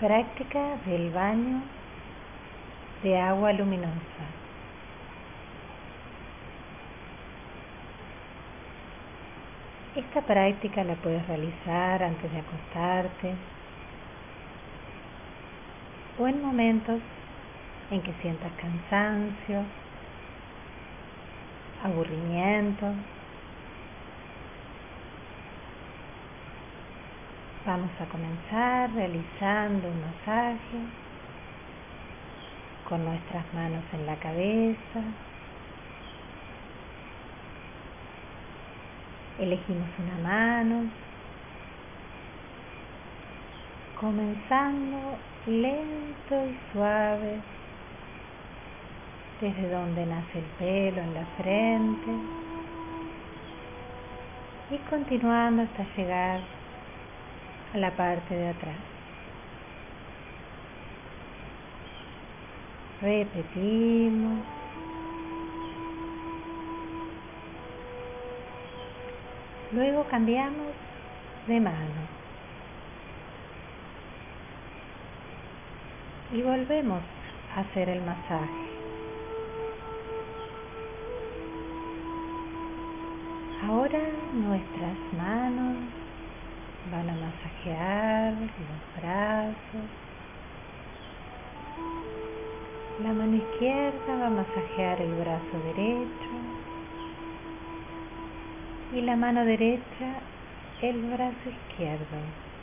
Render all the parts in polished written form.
Práctica del baño de agua luminosa. Esta práctica la puedes realizar antes de acostarte o en momentos en que sientas cansancio, aburrimiento. Vamos a comenzar realizando un masaje con nuestras manos en la cabeza. Elegimos una mano, comenzando lento y suave desde donde nace el pelo en la frente y continuando hasta llegar a la parte de atrás. Repetimos. Luego cambiamos de mano y volvemos a hacer el masaje. Ahora nuestras manos van a masajear los brazos. La mano izquierda va a masajear el brazo derecho y la mano derecha el brazo izquierdo.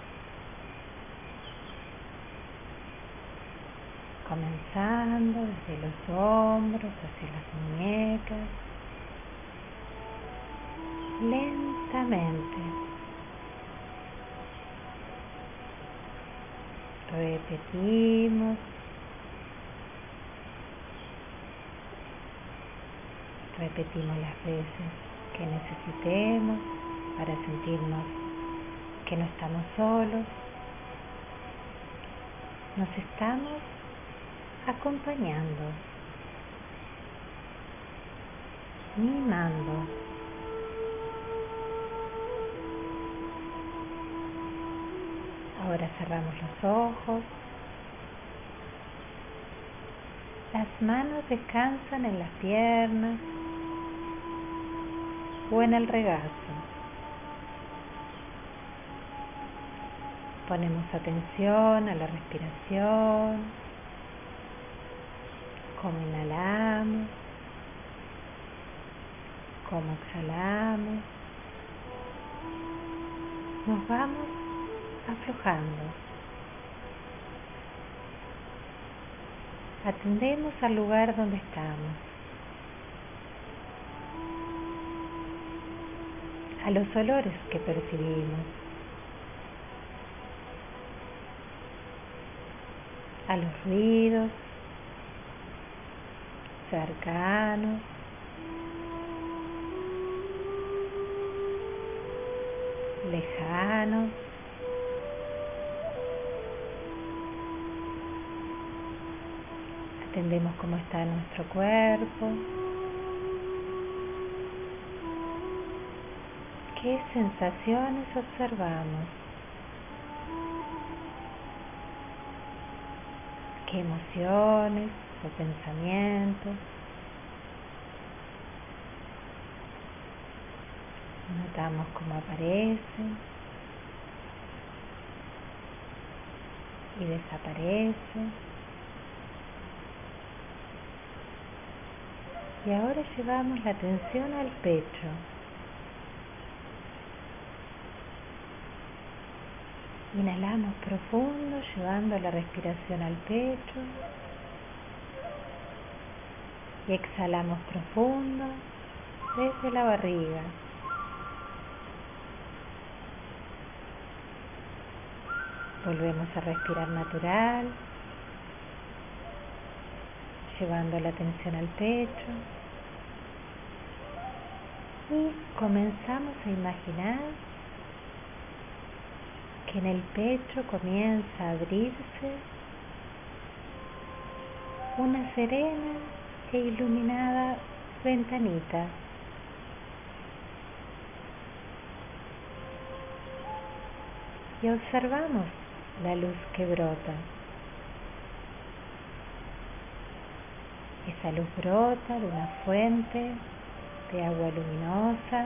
Comenzando desde los hombros hacia las muñecas, lentamente. Repetimos. Repetimos las veces que necesitemos para sentirnos que no estamos solos. Nos estamos acompañando, mimando. Ahora cerramos los ojos. Las manos descansan en las piernas o en el regazo. Ponemos atención a la respiración, cómo inhalamos, cómo exhalamos. Nos vamos aflojando. Atendemos al lugar donde estamos, a los olores que percibimos, a los ruidos cercanos, lejanos. Atendemos cómo está nuestro cuerpo, qué sensaciones observamos, qué emociones o pensamientos. Notamos cómo aparecen y desaparecen. Y ahora llevamos la atención al pecho. Inhalamos profundo, llevando la respiración al pecho. Y exhalamos profundo desde la barriga. Volvemos a respirar natural, llevando la atención al pecho. Y comenzamos a imaginar que en el pecho comienza a abrirse una serena e iluminada ventanita. Y observamos la luz que brota. Esa luz brota de una fuente de agua luminosa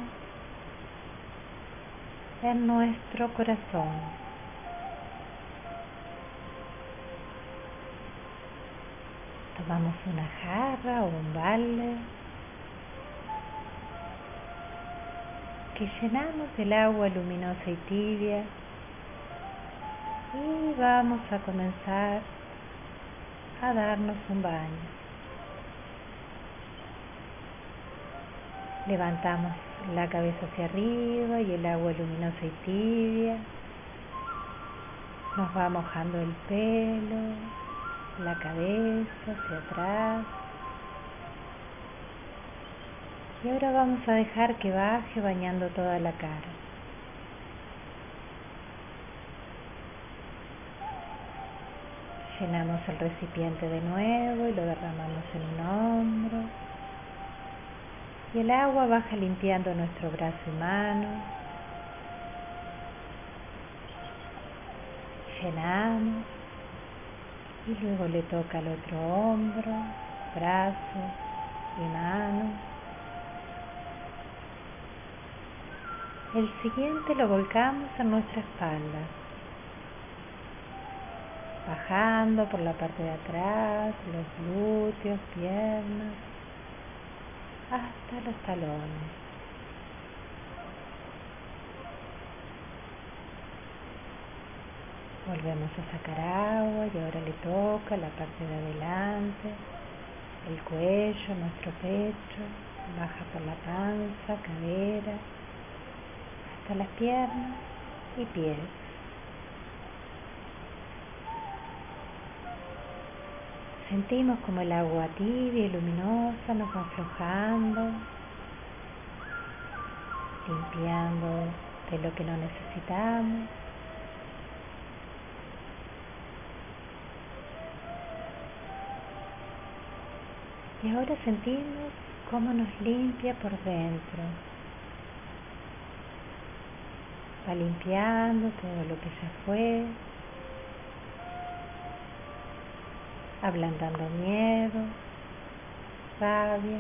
en nuestro corazón. Tomamos una jarra o un balde que llenamos del agua luminosa y tibia y vamos a comenzar a darnos un baño. Levantamos la cabeza hacia arriba y el agua luminosa y tibia nos va mojando el pelo, la cabeza hacia atrás. Y ahora vamos a dejar que baje bañando toda la cara. Llenamos el recipiente de nuevo y lo derramamos en un hombro. Y el agua baja limpiando nuestro brazo y mano. Llenamos y luego le toca al otro hombro, brazo y mano. El siguiente lo volcamos en nuestra espalda, bajando por la parte de atrás, los glúteos, piernas, hasta los talones. Volvemos a sacar agua y ahora le toca la parte de adelante, el cuello, nuestro pecho, baja por la panza, cadera, hasta las piernas y pies. Sentimos como el agua tibia y luminosa nos va aflojando, limpiando de lo que no necesitamos. Y ahora sentimos cómo nos limpia por dentro. Va limpiando todo lo que ya fue, ablandando miedo, rabia,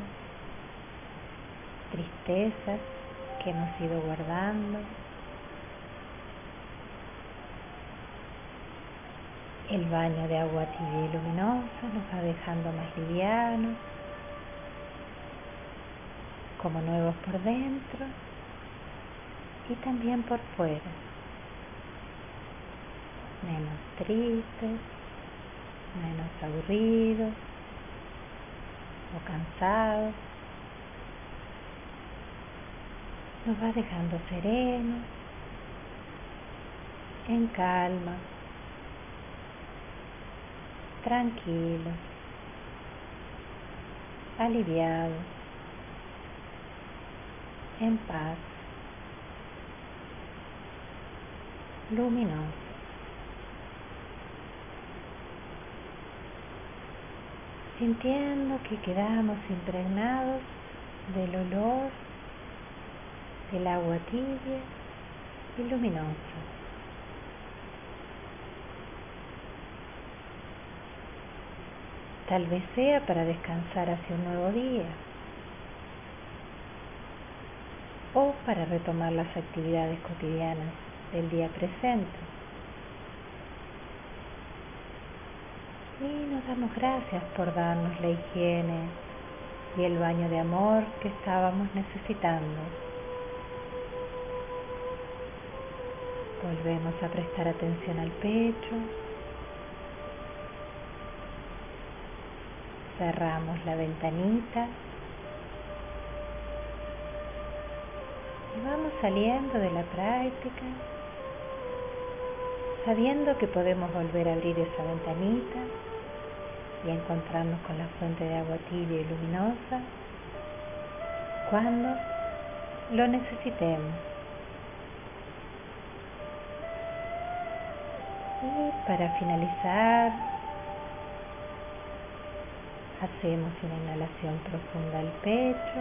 tristezas que hemos ido guardando. El baño de agua tibia y luminosa nos va dejando más livianos, como nuevos por dentro y también por fuera, menos tristes, menos aburridos o cansados. Nos va dejando serenos, en calma, tranquilos, aliviados, en paz, luminosos. Sintiendo que quedamos impregnados del olor del agua tibia y luminosa. Tal vez sea para descansar hacia un nuevo día o para retomar las actividades cotidianas del día presente. Y nos damos gracias por darnos la higiene y el baño de amor que estábamos necesitando. Volvemos a prestar atención al pecho. Cerramos la ventanita y vamos saliendo de la práctica, sabiendo que podemos volver a abrir esa ventanita y a encontrarnos con la fuente de agua tibia y luminosa cuando lo necesitemos. Y para finalizar, hacemos una inhalación profunda al pecho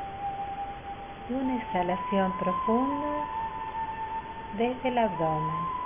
y una exhalación profunda desde el abdomen.